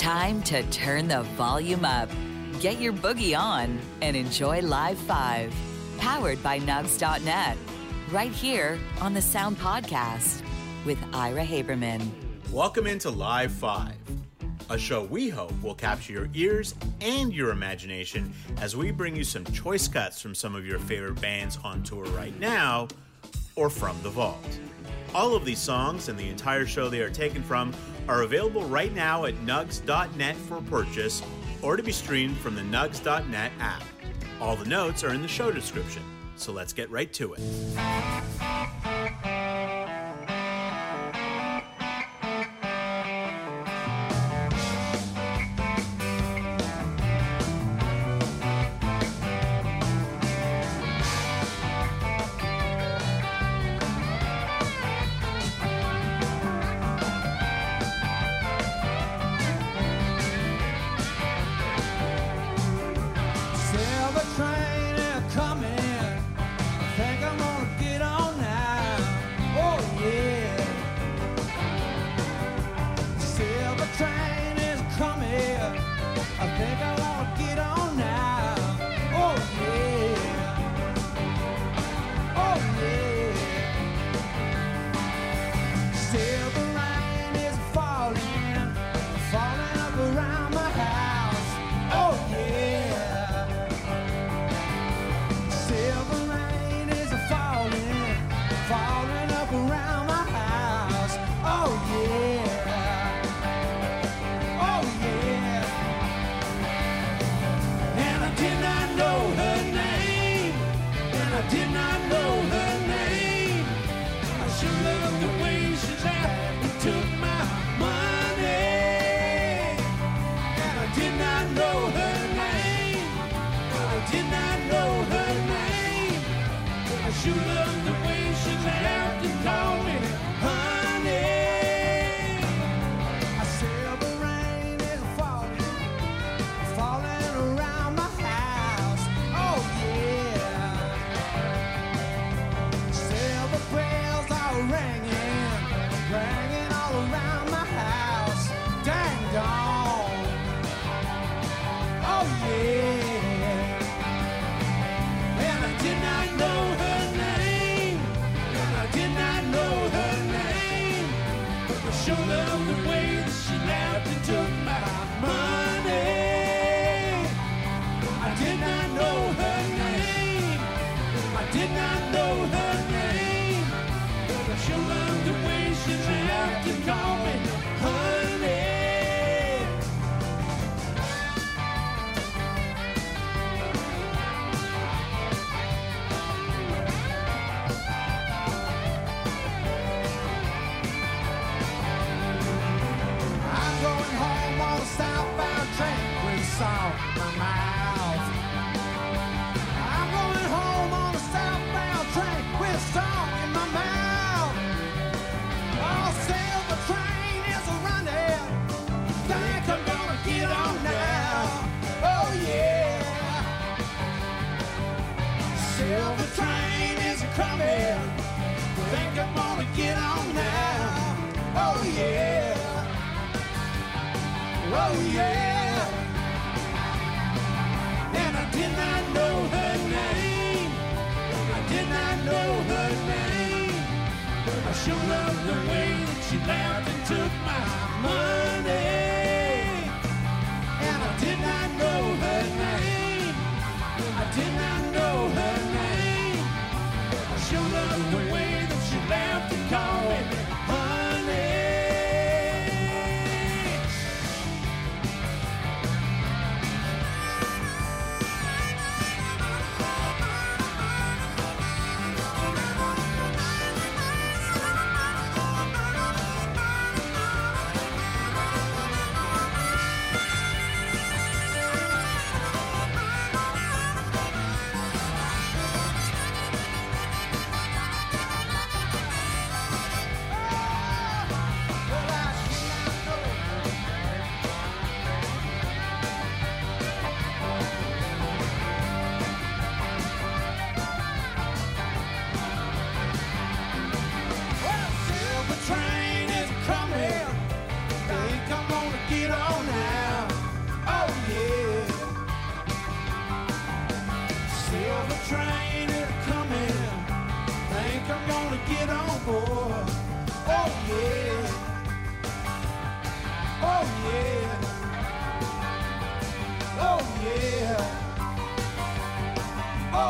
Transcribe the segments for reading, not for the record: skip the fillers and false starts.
time to turn the volume up, get your boogie on, and enjoy Live 5, powered by Nugs.net, right here on the Sound Podcast with Ira Haberman. Welcome into Live 5, a show we hope will capture your ears and your imagination as we bring you some choice cuts from some of your favorite bands on tour right now or from the vault. All of these songs and the entire show they are taken from are available right now at Nugs.net for purchase or to be streamed from the Nugs.net app. All the notes are in the show description, so let's get right to it.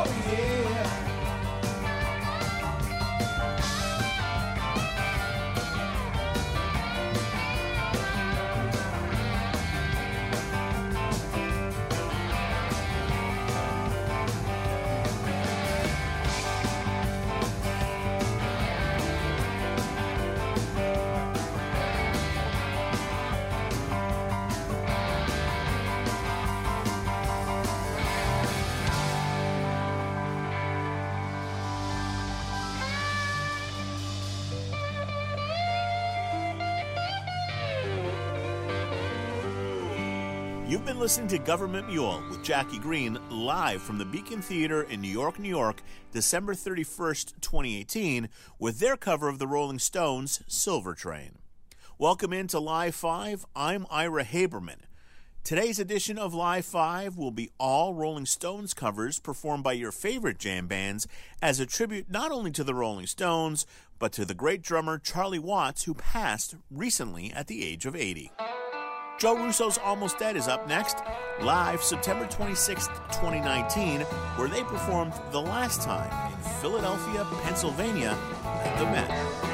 Oh, yeah. You've been listening to Government Mule with Jackie Green, live from the Beacon Theater in New York, New York, December 31st, 2018, with their cover of the Rolling Stones' Silver Train. Welcome into Live 5. I'm Ira Haberman. Today's edition of Live 5 will be all Rolling Stones covers performed by your favorite jam bands as a tribute not only to the Rolling Stones, but to the great drummer Charlie Watts, who passed recently at the age of 80. Joe Russo's Almost Dead is up next, live September 26, 2019, where they performed the last time in Philadelphia, Pennsylvania at the Met.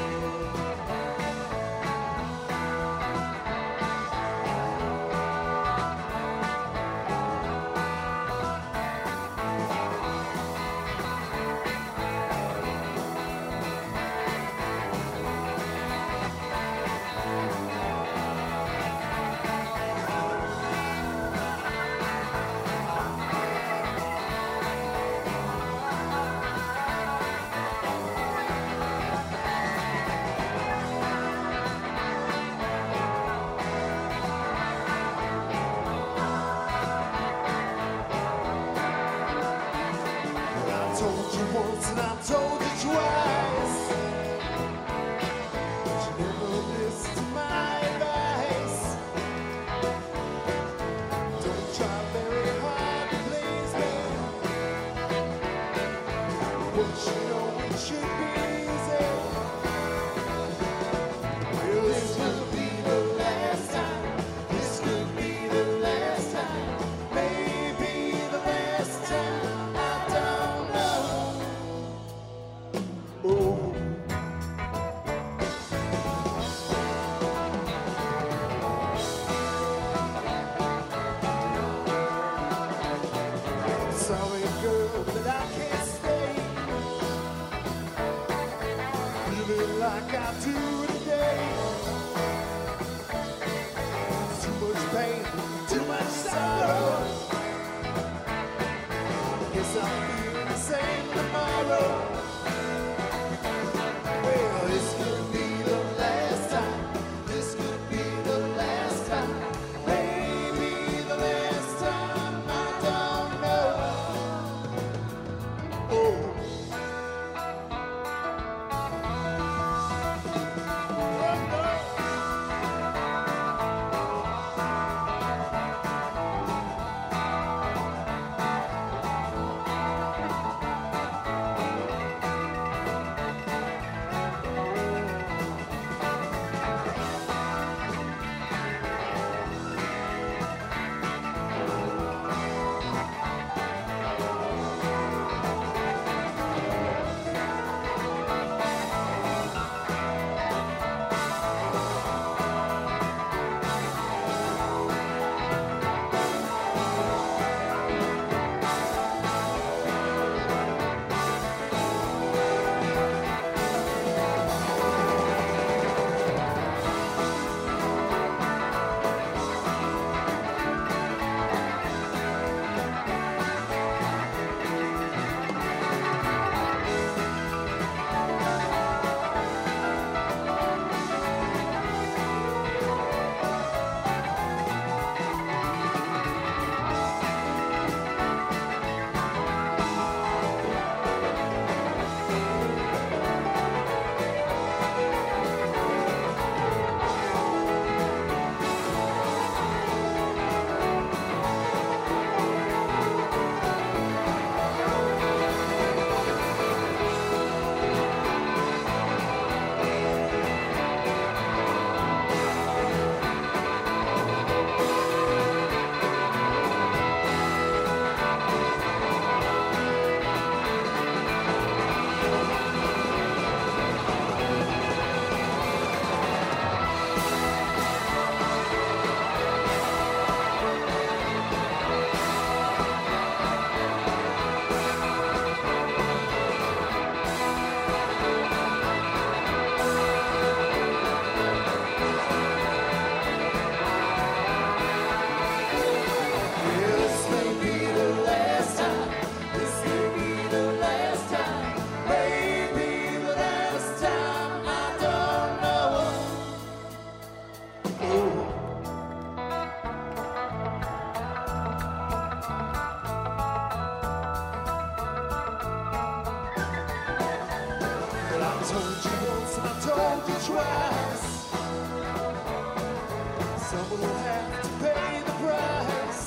Someone will have to pay the price.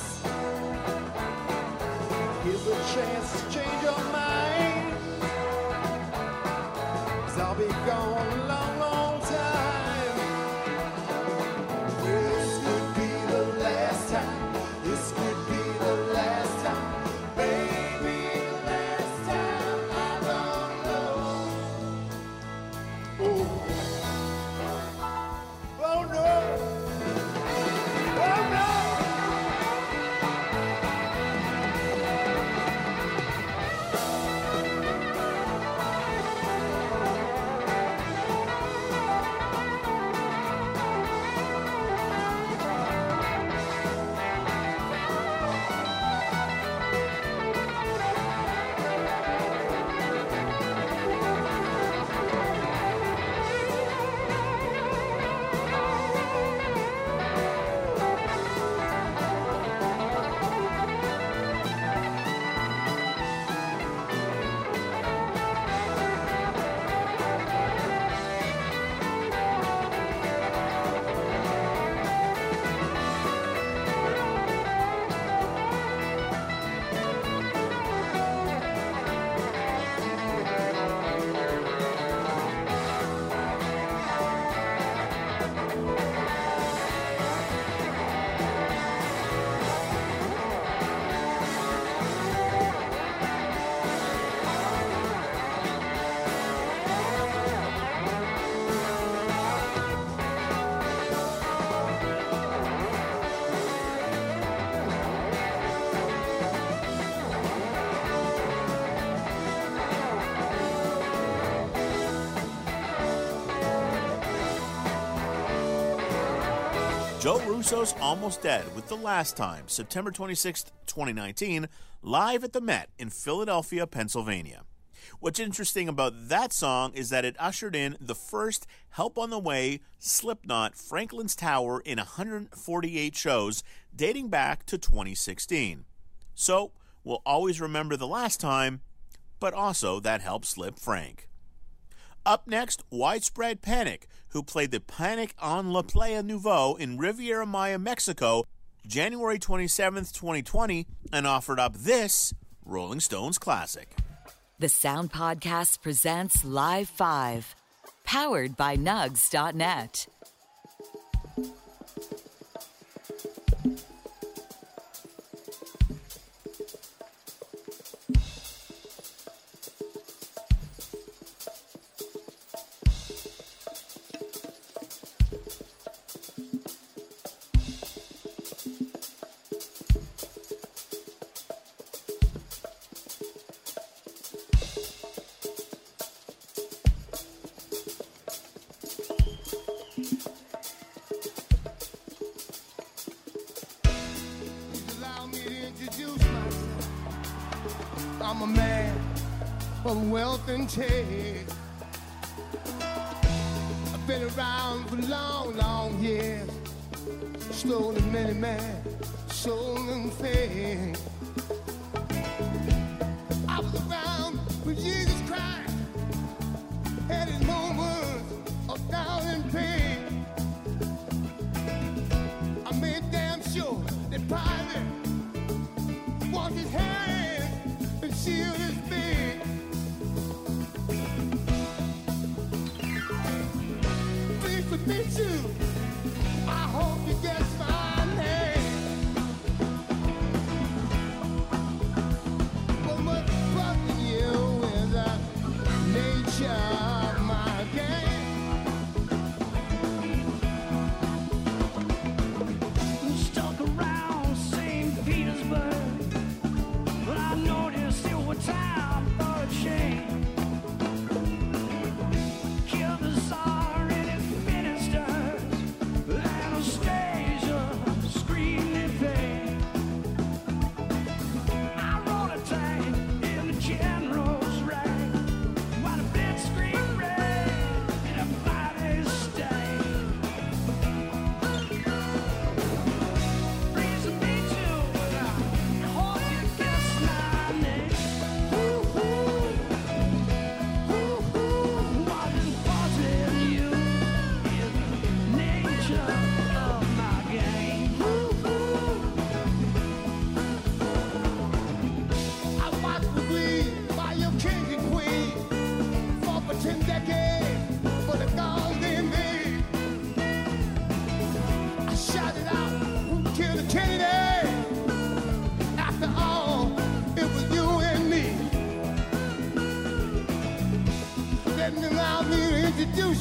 Here's a chance to change your mind. 'Cause I'll be gone a long, long time. This could be the last time. This could be the last time. Maybe the last time. I don't know. Oh. Oh no! Oh no! Joe Russo's Almost Dead with The Last Time, September 26, 2019, live at the Met in Philadelphia, Pennsylvania. What's interesting about that song is that it ushered in the first Help on the Way Slipknot Franklin's Tower in 148 shows dating back to 2016. So, we'll always remember The Last Time, but also that helped slip Frank. Up next, Widespread Panic, who played the Panic on La Playa Nouveau in Riviera Maya, Mexico, January 27, 2020, and offered up this Rolling Stones classic. The Sound Podcast presents Live 5, powered by Nugs.net. I'm a man of wealth and taste. I've been around for long, long years. Stolen many men, soul and fame. I was around when Jesus Christ had his moments of doubt and pain. I made damn sure that Pilate washed his hands and sealed his bed. Please submit to. I hope you guess my name.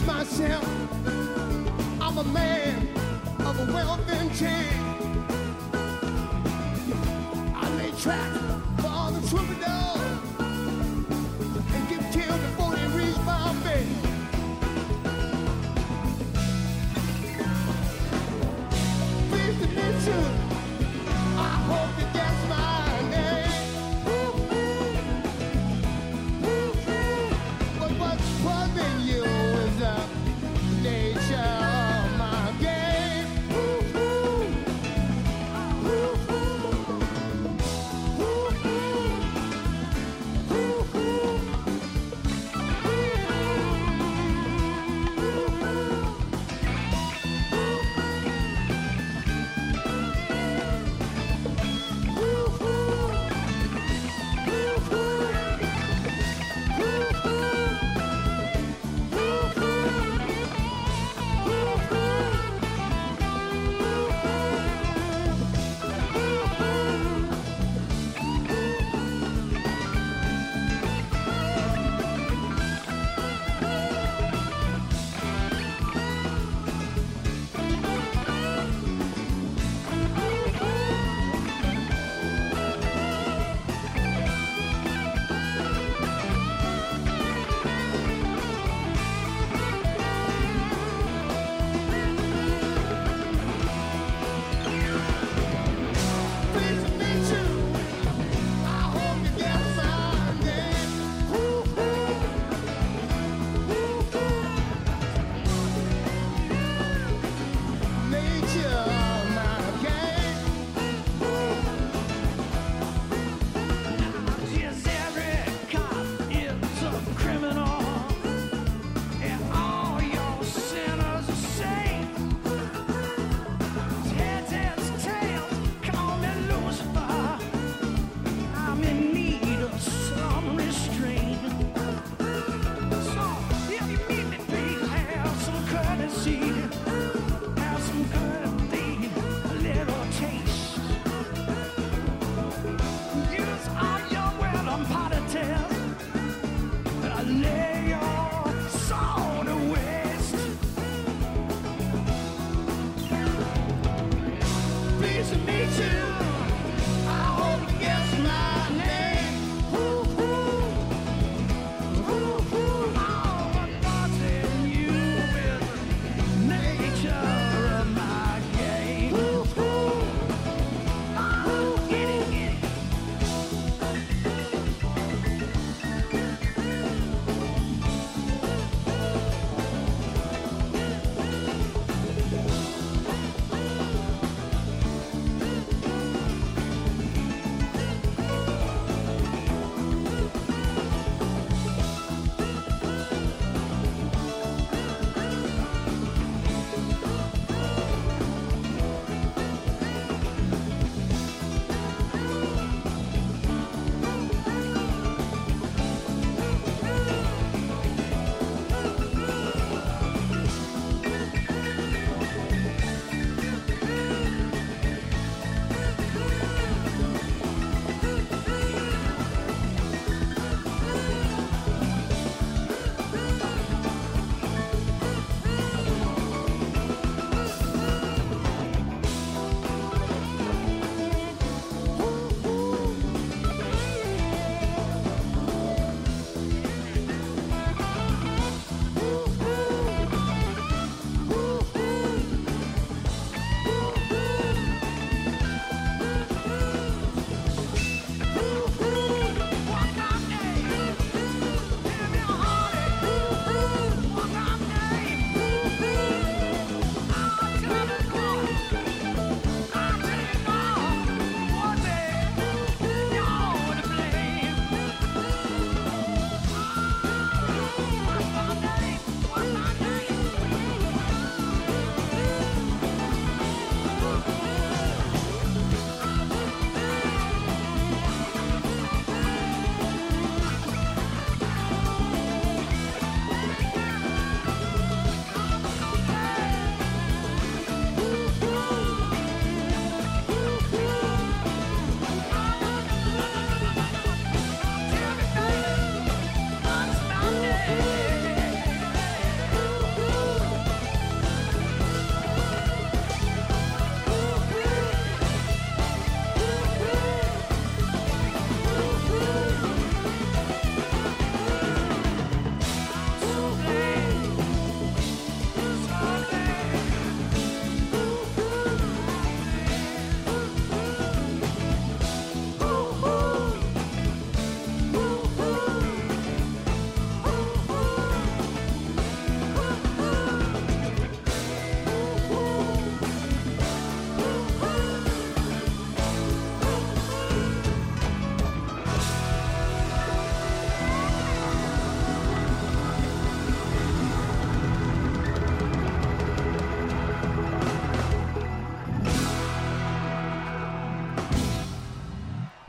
myself. I'm a man of a wealth and change. I lay track for all the troubadours and get killed before they reach my face. Please to mention, I hope that that's my name. But what's bugging you is the nature of my game.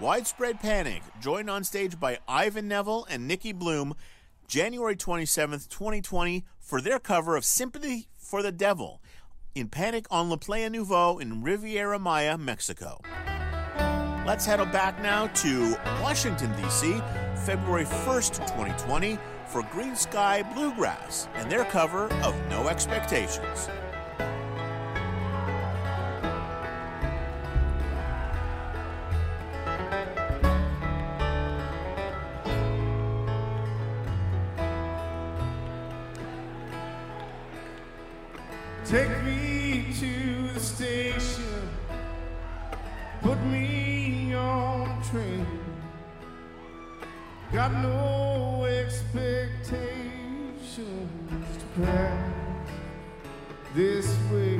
Widespread Panic, joined on stage by Ivan Neville and Nikki Bloom, January 27th, 2020, for their cover of Sympathy for the Devil in Panic on La Playa Nouveau in Riviera Maya, Mexico. Let's head back now to Washington, D.C., February 1st, 2020, for Green Sky Bluegrass and their cover of No Expectations. Take me to the station, put me on a train. Got no expectations to pass this way.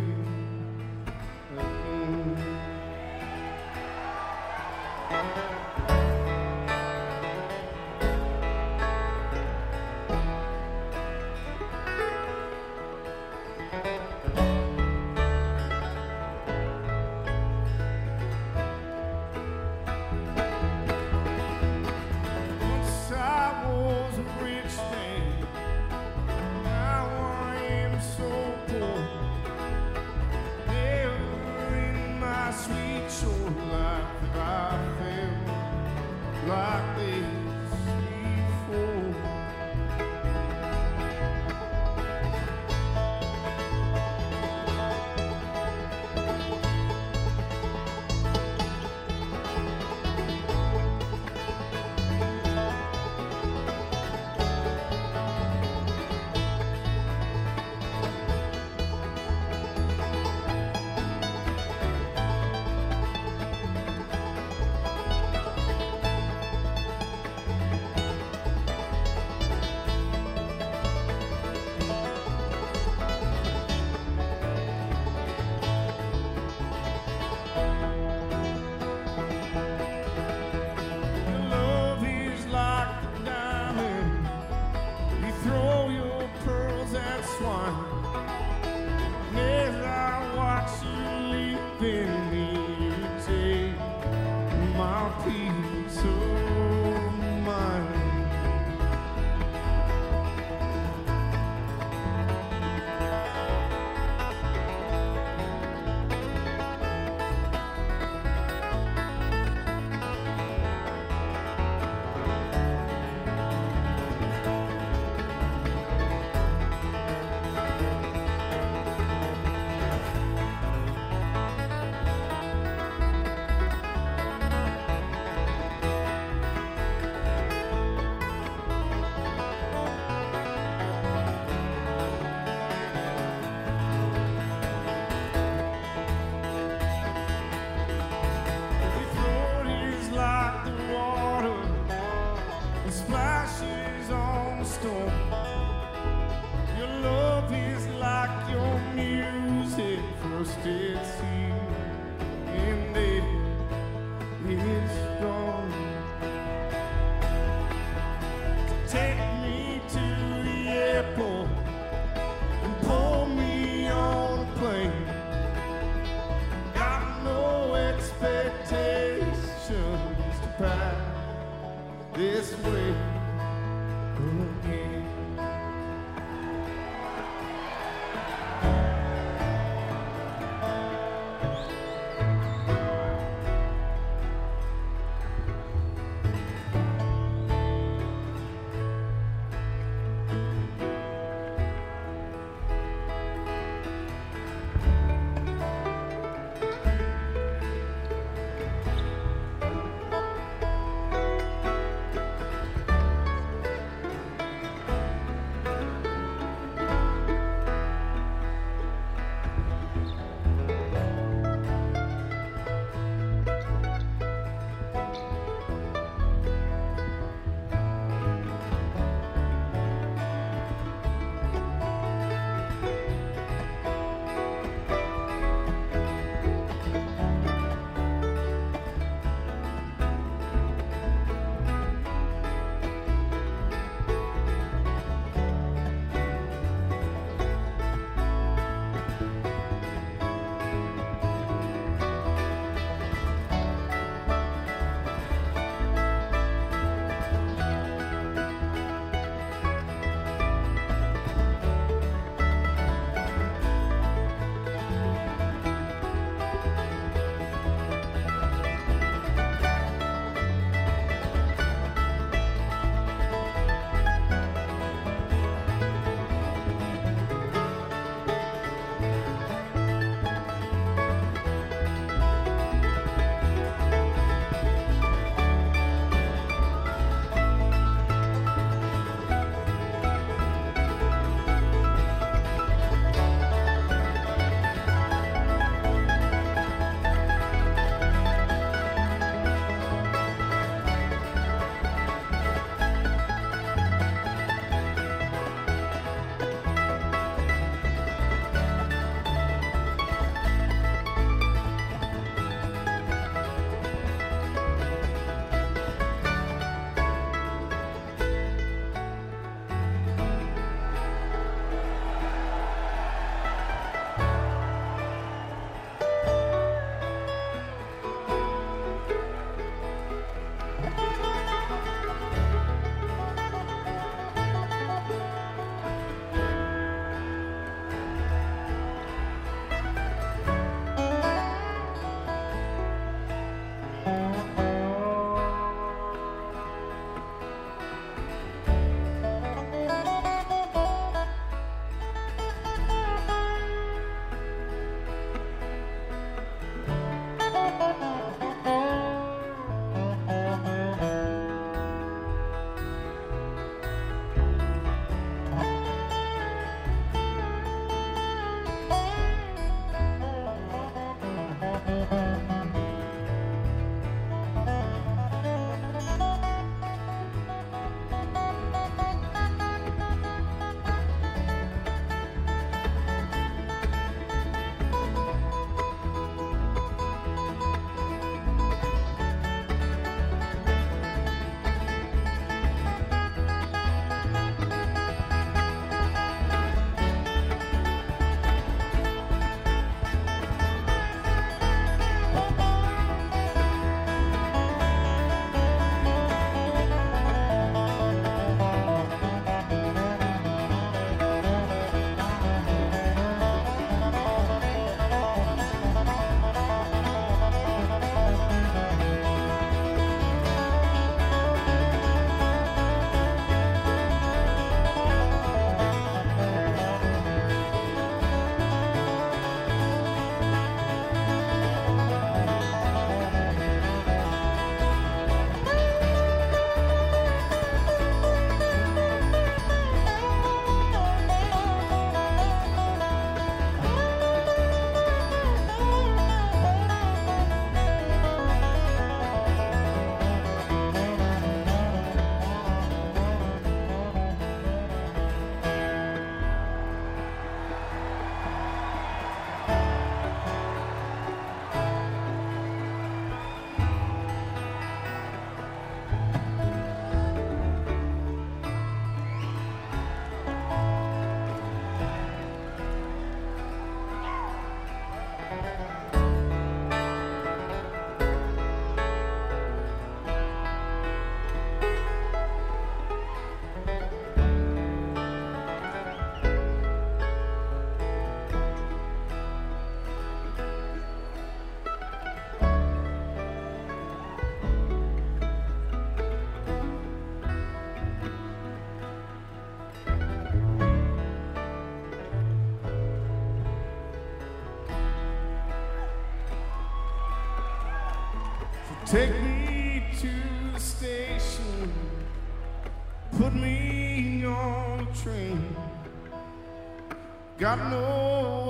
Take me to the station, put me on a train. Got no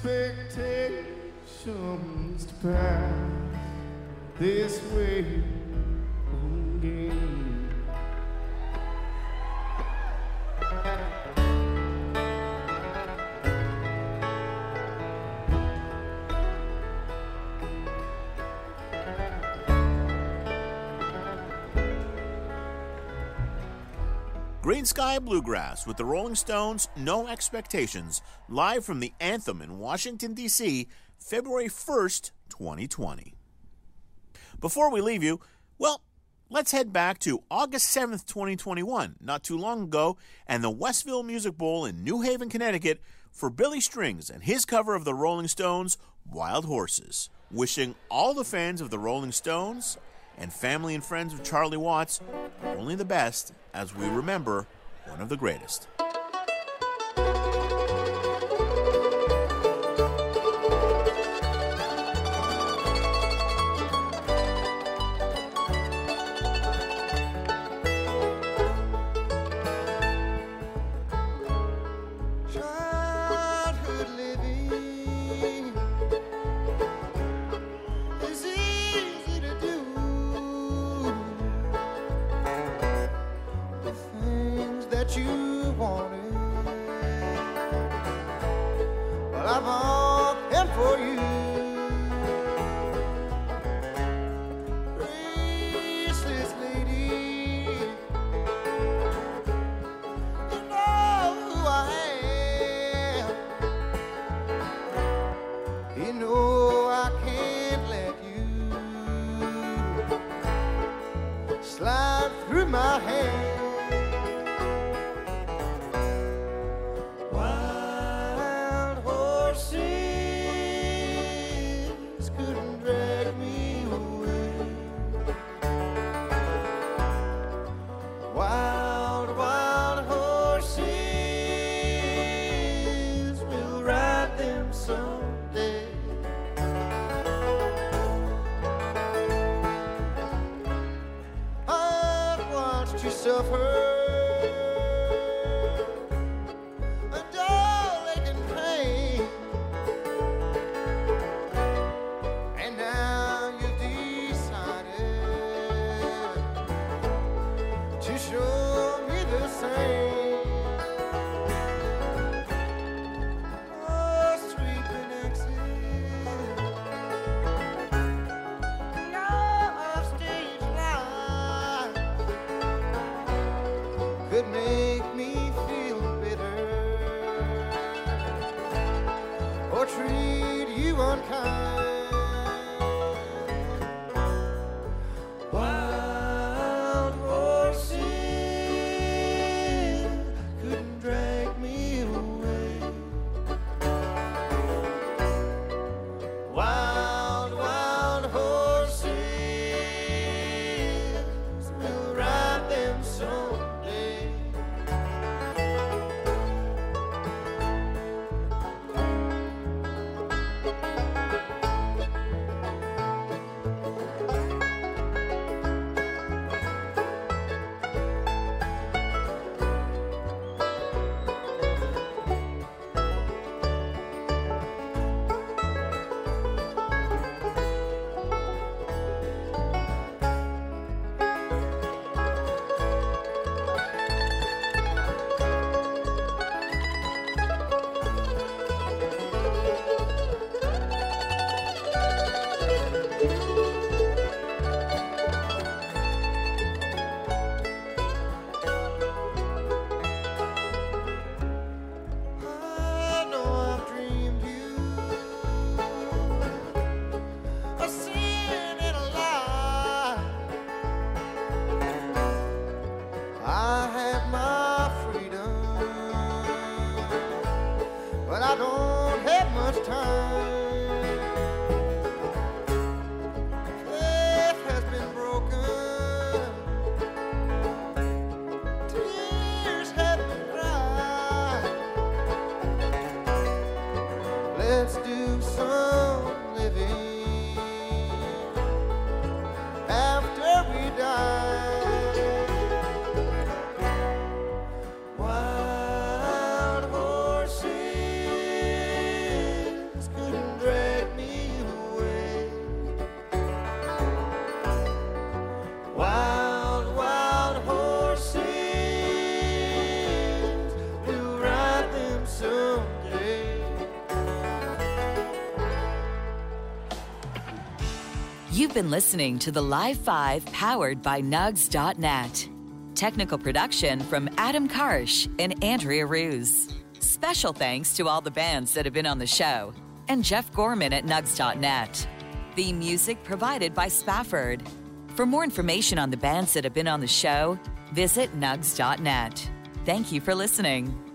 expectations to pass this way again. Green Sky Bluegrass with the Rolling Stones' No Expectations, live from the Anthem in Washington, D.C., February 1st, 2020. Before we leave you, well, let's head back to August 7th, 2021, not too long ago, and the Westville Music Bowl in New Haven, Connecticut, for Billy Strings and his cover of the Rolling Stones' Wild Horses. Wishing all the fans of the Rolling Stones and family and friends of Charlie Watts only the best as we remember one of the greatest. Childhood living is easy to do. The things that you wanted, well, I've all been for you. Graceless lady, you know who I am. You know I can't let you slide through my hands. Wild horses couldn't drag me away. Wild, wild horses, we'll ride them someday. I've watched you suffer a dull ache and pain, and now you've decided to show me the same. Oh, sweet Penexes, your stage life could make me feel bitter or treat you unkind. Wild horses couldn't drag me away. Wild, wild horses, we'll ride them someday. You've been listening to the Live 5 powered by Nugs.net. Technical production from Adam Karsh and Andrea Ruse. Special thanks to all the bands that have been on the show and Jeff Gorman at Nugs.net. Theme music provided by Spafford. For more information on the bands that have been on the show, visit Nugs.net. Thank you for listening.